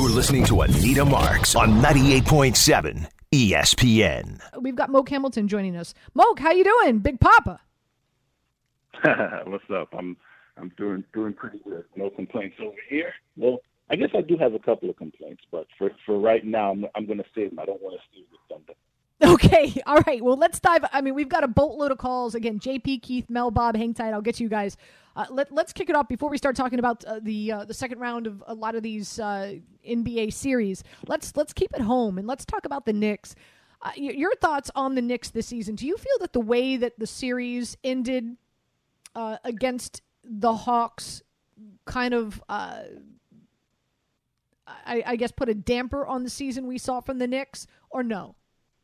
You're listening to Anita Marks on 98.7 ESPN. We've got Moke Hamilton joining us. Moke, how you doing, Big Papa? What's up? I'm doing pretty good. No complaints over here. Well, I guess I do have a couple of complaints, but for right now, I'm going to save them. I don't want to steal the thunder. Okay, all right. Well, let's dive. I mean, we've got a boatload of calls. Again, JP, Keith, Mel, Bob, hang tight. I'll get to you guys. Let's kick it off before we start talking about the second round of a lot of these NBA series. Let's keep it home, and let's talk about the Knicks. Your thoughts on the Knicks this season. Do you feel that the way that the series ended against the Hawks kind of, I guess, put a damper on the season we saw from the Knicks, or no?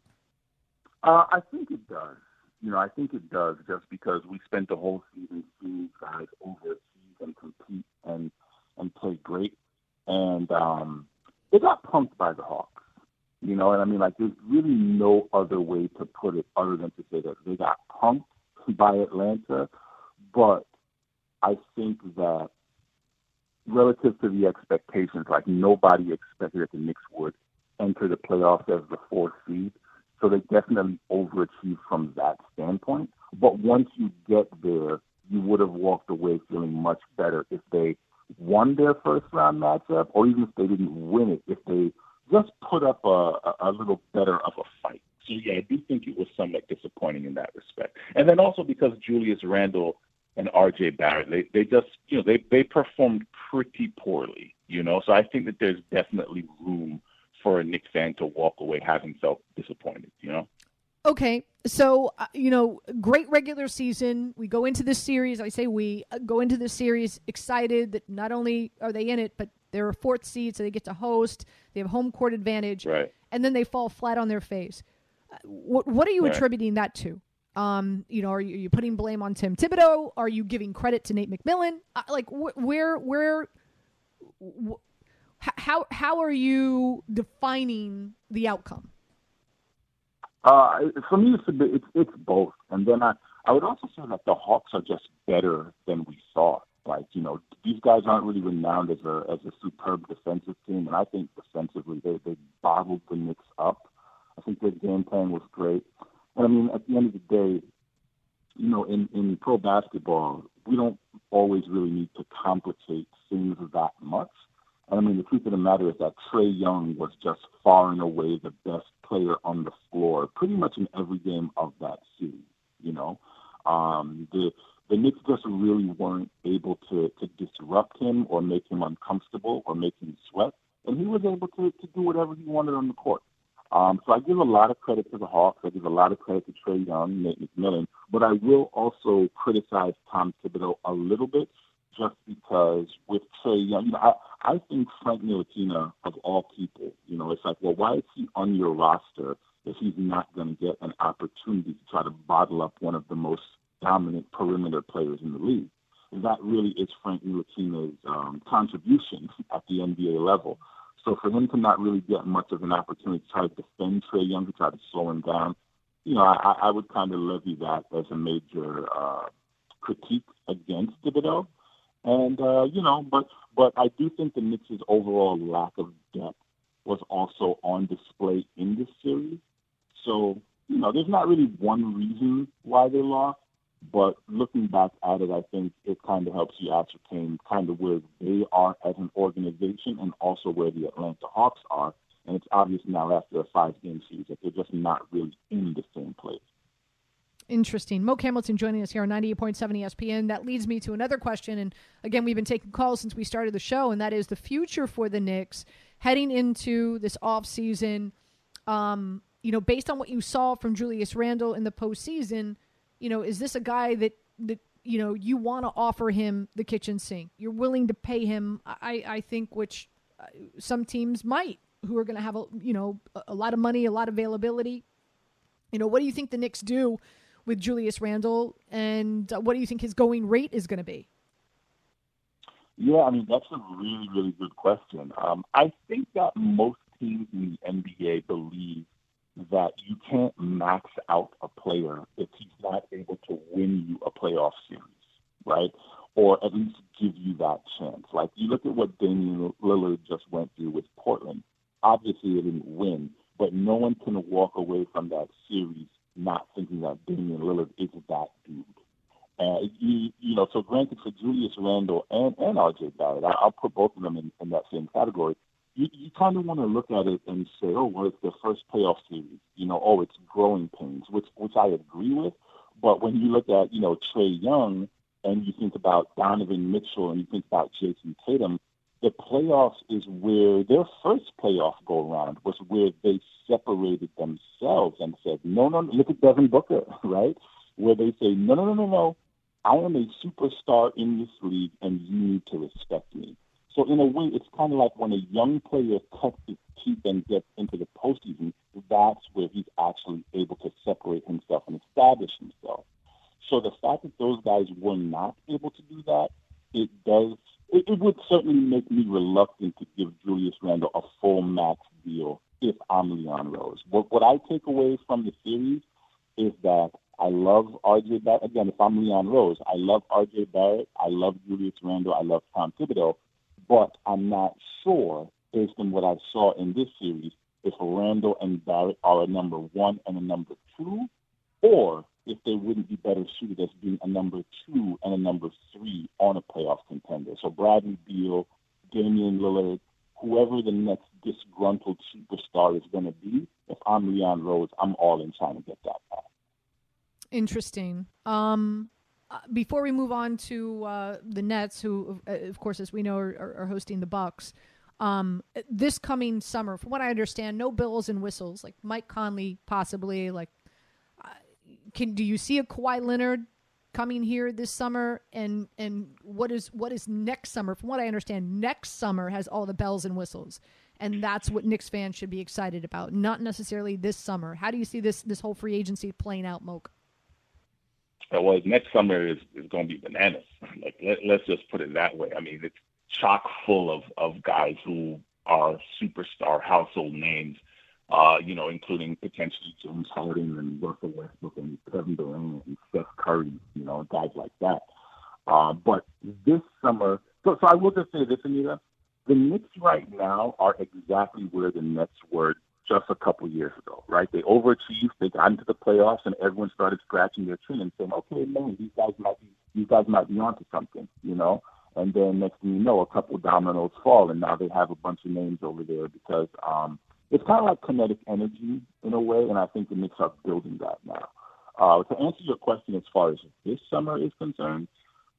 I think it does. I think it does just because we spent the whole season seeing guys overachieve and compete and play great. And they got punked by the Hawks. You know what I mean? Like, there's really no other way to put it other than to say that they got punked by Atlanta. But I think that relative to the expectations, like, nobody expected that the Knicks would enter the playoffs as the fourth seed. So they definitely overachieved from that standpoint. But once you get there, you would have walked away feeling much better if they won their first-round matchup, or even if they didn't win it, if they just put up a little better of a fight. So, yeah, I do think it was somewhat disappointing in that respect. And then also because Julius Randle and R.J. Barrett, they just, they performed pretty poorly, So I think that there's definitely room for a Knicks fan to walk away having felt disappointed, Okay, so, great regular season. We go into this series, I say we go into this series excited that not only are they in it, but they're a fourth seed, so they get to host. They have home court advantage. Right. And then they fall flat on their face. What are you attributing that to? Are you putting blame on Tim Thibodeau? Are you giving credit to Nate McMillan? How are you defining the outcome? For me, it's both. And then I would also say that the Hawks are just better than we thought. Like, these guys aren't really renowned as a superb defensive team, and I think defensively they bottled the Knicks up. I think their game plan was great. And I mean, at the end of the day, in pro basketball, we don't always really need to complicate things that much. And I mean, the truth of the matter is that Trae Young was just far and away the best player on the floor, pretty much in every game of that series. The Knicks just really weren't able to disrupt him or make him uncomfortable or make him sweat, and he was able to do whatever he wanted on the court. So I give a lot of credit to the Hawks. I give a lot of credit to Trae Young, Nate McMillan, but I will also criticize Tom Thibodeau a little bit, just because with Trae Young, I think Frank Ntilikina, of all people, it's like, well, why is he on your roster if he's not going to get an opportunity to try to bottle up one of the most dominant perimeter players in the league? And that really is Frank Ntilikina's contribution at the NBA level. So for him to not really get much of an opportunity to try to defend Trae Young, to try to slow him down, I would kind of levy that as a major critique against Thibodeau. And, but I do think the Knicks' overall lack of depth was also on display in this series. So, there's not really one reason why they lost, but looking back at it, I think it kind of helps you ascertain kind of where they are as an organization and also where the Atlanta Hawks are. And it's obvious now after a 5-game series that they're just not really in the same place. Interesting. Moke Hamilton joining us here on 98.7 ESPN. That leads me to another question. And again, we've been taking calls since we started the show, and that is the future for the Knicks heading into this offseason. Based on what you saw from Julius Randle in the postseason, is this a guy that you want to offer him the kitchen sink? You're willing to pay him, I think, which some teams might, who are going to have a lot of money, a lot of availability. What do you think the Knicks do with Julius Randle, and what do you think his going rate is going to be? Yeah, I mean, that's a really, really good question. I think that most teams in the NBA believe that you can't max out a player if he's not able to win you a playoff series, right? Or at least give you that chance. Like, you look at what Damian Lillard just went through with Portland. obviously, it didn't win, but no one can walk away from that series not thinking that Damian Lillard is that dude. So granted, for Julius Randle and RJ Barrett, I'll put both of them in that same category. You kind of want to look at it and say, oh, well, it's their first playoff series. It's growing pains, which I agree with. But when you look at, Trae Young and you think about Donovan Mitchell and you think about Jason Tatum, the playoffs is where their first playoff go-around was where they separated themselves and said, no, look at Devin Booker, right? Where they say, no, I am a superstar in this league and you need to respect me. So in a way, it's kind of like when a young player cuts his teeth and gets into the postseason, that's where he's actually able to separate himself and establish himself. So the fact that those guys were not able to do that, it would certainly make me reluctant to give Julius Randle a full max deal if I'm Leon Rose. What I take away from the series is that I love RJ Barrett. Again, if I'm Leon Rose, I love RJ Barrett. I love Julius Randle. I love Tom Thibodeau. But I'm not sure, based on what I saw in this series, if Randle and Barrett are a number one and a number two, or if they wouldn't be better suited as being a number two and a number three on a playoff contender. So Bradley Beal, Damian Lillard, whoever the next disgruntled superstar is going to be, if I'm Leon Rose, I'm all in trying to get that back. Interesting. Before we move on to the Nets, who, of course, as we know, are hosting the Bucks, this coming summer, from what I understand, no bells and whistles, like Mike Conley possibly, do you see a Kawhi Leonard coming here this summer? And what is next summer? From what I understand, next summer has all the bells and whistles, and that's what Knicks fans should be excited about, not necessarily this summer. How do you see this whole free agency playing out, Moke? Well, next summer is going to be bananas. Let's just put it that way. I mean, it's chock full of guys who are superstar household names. Including potentially James Harden and Russell Westbrook and Kevin Durant and Steph Curry, guys like that. But this summer, so I will just say this, Anita, the Knicks right now are exactly where the Nets were just a couple years ago, right? They overachieved, they got into the playoffs, and everyone started scratching their chin and saying, okay, man, these guys might be onto something, And then next thing you know, a couple dominoes fall, and now they have a bunch of names over there because it's kind of like kinetic energy in a way, and I think the Knicks are building that now. To answer your question as far as this summer is concerned,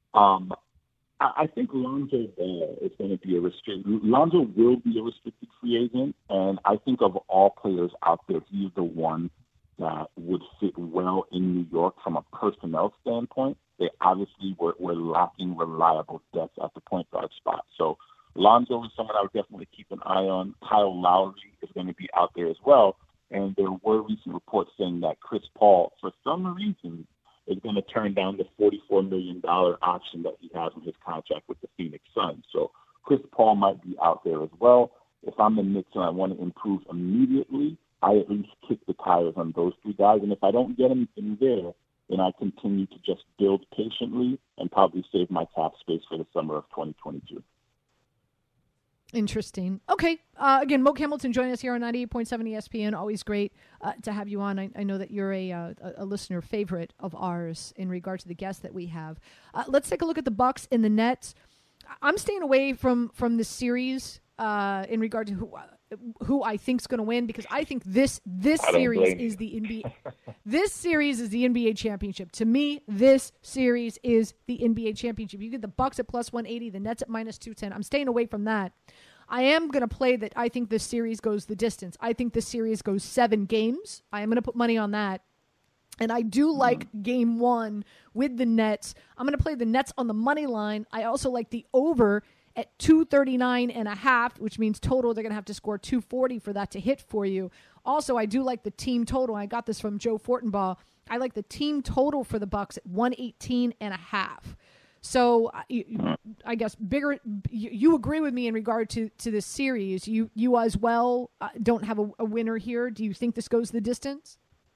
I think Lonzo Ball is going to be Lonzo will be a restricted free agent, and I think of all players out there, he's the one that would fit well in New York from a personnel standpoint. They obviously were lacking reliable depth at the point guard spot. So Lonzo is someone I would definitely keep an eye on. Kyle Lowry is going to be out there as well. And there were recent reports saying that Chris Paul, for some reason, is going to turn down the $44 million option that he has in his contract with the Phoenix Suns. So Chris Paul might be out there as well. If I'm the Knicks and I want to improve immediately, I at least kick the tires on those three guys. And if I don't get anything there, then I continue to just build patiently and probably save my cap space for the summer of 2022. Interesting. Okay. Again, Moke Hamilton joining us here on 98.7 ESPN. Always great to have you on. I know that you're a listener favorite of ours in regard to the guests that we have. Let's take a look at the Bucks and the Nets. I'm staying away from this series in regard to who I think is going to win, because I think this series is the NBA. This series is the NBA championship. To me, this series is the NBA championship. You get the Bucks at plus 180, the Nets at minus 210. I'm staying away from that. I am going to play that I think this series goes the distance. I think this series goes 7 games. I am going to put money on that. And I do like game 1 with the Nets. I'm going to play the Nets on the money line. I also like the over at 239.5, which means total they're going to have to score 240 for that to hit for you. Also, I do like the team total. I got this from Joe Fortenbaugh. I like the team total for the Bucks at 118.5. So I guess bigger. You agree with me in regard to this series. You as well don't have a winner here. Do you think this goes the distance?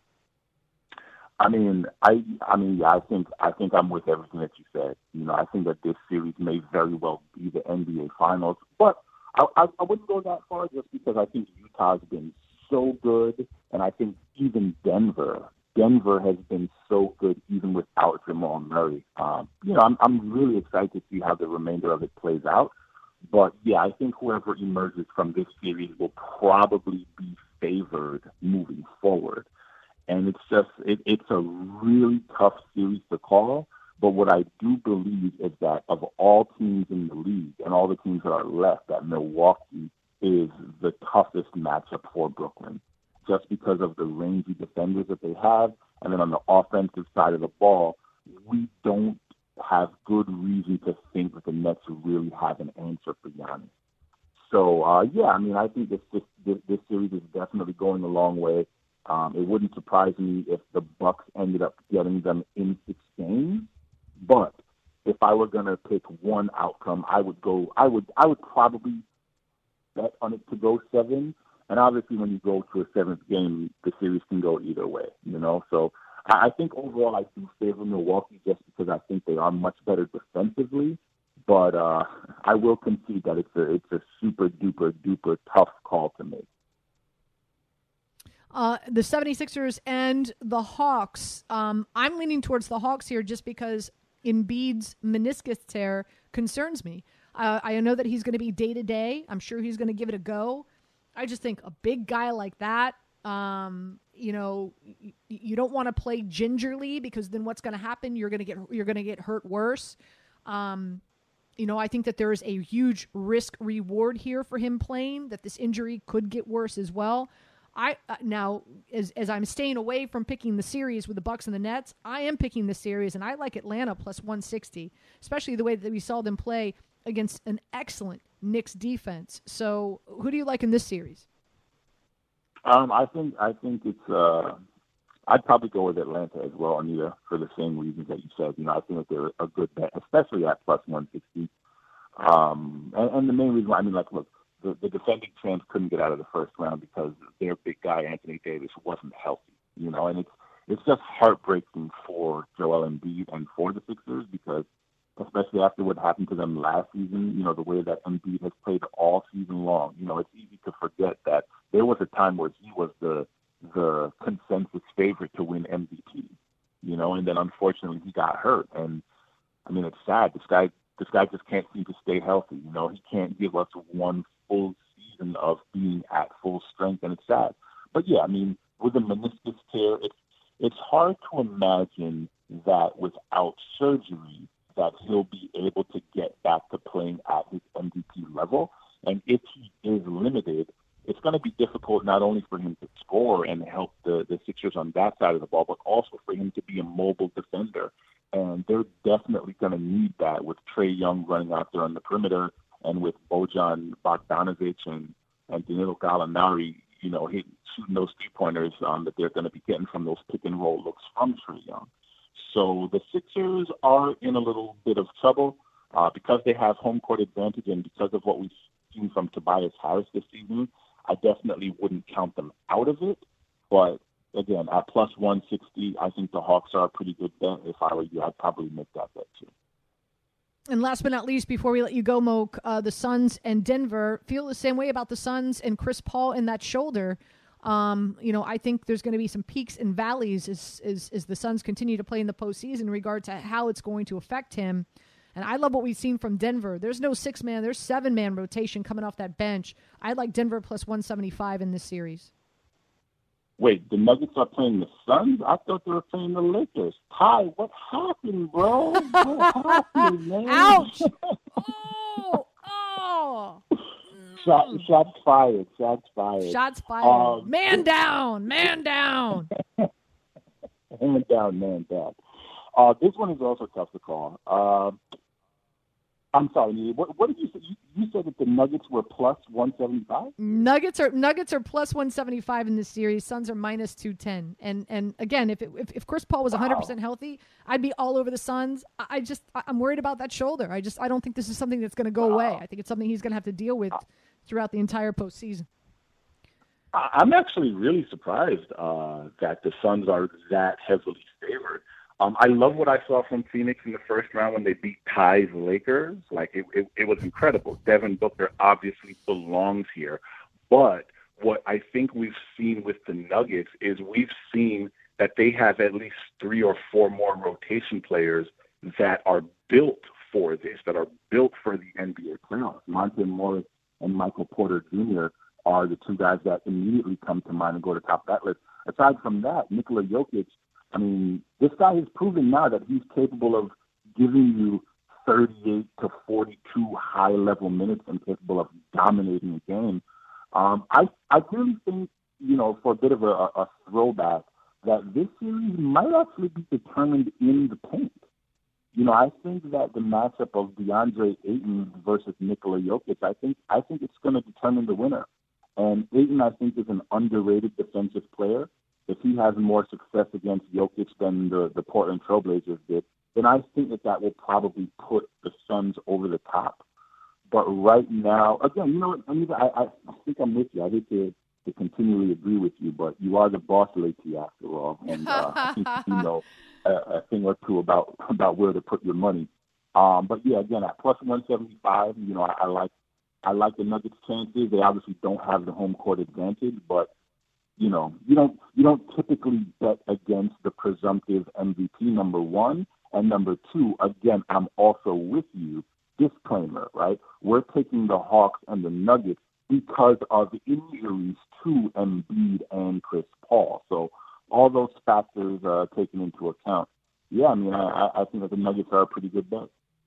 I mean, I think I'm with everything that you said. I think that this series may very well be the NBA Finals, but I wouldn't go that far just because I think Utah's been so good, and I think even Denver has been so good even without Jamal Murray. I'm really excited to see how the remainder of it plays out. But yeah, I think whoever emerges from this series will probably be favored moving forward. And it's a really tough series to call. But what I do believe is that of all teams in the league and all the teams that are left, that Milwaukee is the toughest matchup for Brooklyn, just because of the rangy defenders that they have. And then on the offensive side of the ball, we don't have good reason to think that the Nets really have an answer for Giannis. So, I think this series is definitely going a long way. It wouldn't surprise me if the Bucks ended up getting them in 6 games. But if I were going to pick one outcome, I would probably bet on it to go 7. And obviously, when you go to a 7th game, the series can go either way, So I think overall I do favor Milwaukee just because I think they are much better defensively. But I will concede that it's a super duper tough call to make. The 76ers and the Hawks. I'm leaning towards the Hawks here just because Embiid's meniscus tear concerns me. I know that he's going to be day-to-day. I'm sure he's going to give it a go. I just think a big guy like that, you don't want to play gingerly because then what's going to happen? You're going to get hurt worse. I think that there is a huge risk reward here for him playing, that this injury could get worse as well. Now, as I'm staying away from picking the series with the Bucks and the Nets, I am picking the series, and I like Atlanta plus 160, especially the way that we saw them play against an excellent Knicks defense. So, who do you like in this series? I think it's. I'd probably go with Atlanta as well, Anita, for the same reasons that you said. I think that they're a good bet, especially at plus 160. And the main reason why, look. The defending champs couldn't get out of the first round because their big guy, Anthony Davis, wasn't healthy, and it's just heartbreaking for Joel Embiid and for the Sixers because especially after what happened to them last season, the way that Embiid has played all season long, it's easy to forget that there was a time where he was the consensus favorite to win MVP, and then unfortunately he got hurt. And it's sad. This guy just can't seem to stay healthy. He can't give us one full season of being at full strength, and it's sad. But yeah, with a meniscus tear, it's hard to imagine that without surgery that he'll be able to get back to playing at his MVP level. And if he is limited, it's going to be difficult not only for him to score and help the Sixers on that side of the ball, but also for him to be a mobile defender. And they're definitely going to need that with Trae Young running out there on the perimeter and with Bojan Bogdanovic and Danilo Gallinari, shooting those 3-pointers that they're going to be getting from those pick-and-roll looks from Trae Young. So the Sixers are in a little bit of trouble because they have home court advantage and because of what we've seen from Tobias Harris this season. I definitely wouldn't count them out of it, but again, at plus 160, I think the Hawks are a pretty good bet. If I were you, I'd probably make that bet too. And last but not least, before we let you go, Moke, the Suns and Denver feel the same way about the Suns and Chris Paul in that shoulder. I think there's going to be some peaks and valleys as the Suns continue to play in the postseason in regard to how it's going to affect him. And I love what we've seen from Denver. There's no 6-man, there's 7-man rotation coming off that bench. I like Denver plus 175 in this series. Wait, the Nuggets are playing the Suns? I thought they were playing the Lakers. Ty, what happened, bro? What happened, man? Ouch! Oh! Shots fired. Shots fired. Man down. Man down. Man down. This one is also tough to call. I'm sorry, what did you say? You said that the Nuggets were plus 175? Nuggets are plus 175 in this series. Suns are minus 210. And again, if Chris Paul was 100% healthy, I'd be all over the Suns. I'm worried about that shoulder. I don't think this is something that's going to go away. I think it's something he's going to have to deal with throughout the entire postseason. I'm actually really surprised that the Suns are that heavily favored. I love what I saw from Phoenix in the first round when they beat Ty's Lakers. Like, it was incredible. Devin Booker obviously belongs here. But what I think we've seen with the Nuggets is we've seen that they have at least 3 or 4 more rotation players that are built for this, that are built for the NBA playoffs. Monte Morris and Michael Porter Jr. are the 2 guys that immediately come to mind and go to the top of that list. Aside from that, Nikola Jokic, I mean, this guy has proven now that he's capable of giving you 38 to 42 high-level minutes and capable of dominating a game. I really think, for a bit of a throwback, that this series might actually be determined in the paint. I think that the matchup of DeAndre Ayton versus Nikola Jokic, I think it's going to determine the winner. And Ayton, I think, is an underrated defensive player. If he has more success against Jokic than the Portland Trailblazers did, then I think that will probably put the Suns over the top. But right now, again, I think I'm with you. I hate to continually agree with you, but you are the boss, Lacey, after all. And I think you know a thing or two about where to put your money. But yeah, again, at plus 175, I like the Nuggets' chances. They obviously don't have the home court advantage, but you don't typically bet against the presumptive MVP, number one, and number two. Again, I'm also with you. Disclaimer, right? We're taking the Hawks and the Nuggets because of the injuries to Embiid and Chris Paul. So all those factors are taken into account. Yeah, I mean, I think that the Nuggets are a pretty good bet.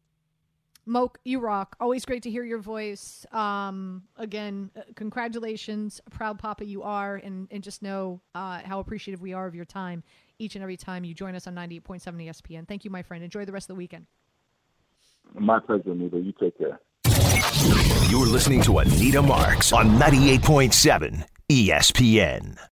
Moke, you rock. Always great to hear your voice. Again, congratulations. Proud papa you are, and just know how appreciative we are of your time each and every time you join us on 98.7 ESPN. Thank you, my friend. Enjoy the rest of the weekend. My pleasure, Anita. You take care. You're listening to Anita Marks on 98.7 ESPN.